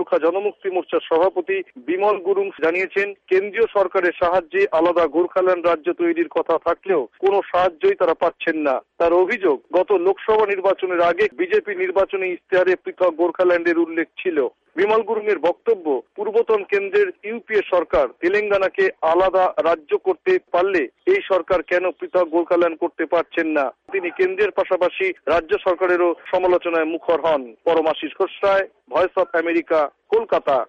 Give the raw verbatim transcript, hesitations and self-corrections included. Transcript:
গোর্খা জনমুক্তি মোর্চার সভাপতি বিমল গুরুং জানিয়েছেন, কেন্দ্রীয় সরকারের সাহায্যে আলাদা গোর্খাল্যান্ড রাজ্য তৈরির কথা থাকলেও কোনো সাহায্যই তারা পাচ্ছেন না। তার অভিযোগ, গত লোকসভা নির্বাচনের আগে বিজেপি নির্বাচনী ইশতেহারে পৃথক গোর্খাল্যান্ডের উল্লেখ ছিল। বিমল গুরুং এর বক্তব্য, পূর্বতন কেন্দ্রের ইউপিএ সরকার তেলেঙ্গানাকে আলাদা রাজ্য করতে পারলে এই সরকার কেন পৃথক গোর্খাল্যান্ড করতে পারছেন না। তিনি কেন্দ্রের পাশাপাশি রাজ্য সরকারেরও সমালোচনায় মুখর হন। Paramashis Ghosh Ray, Voice of America, Kolkata.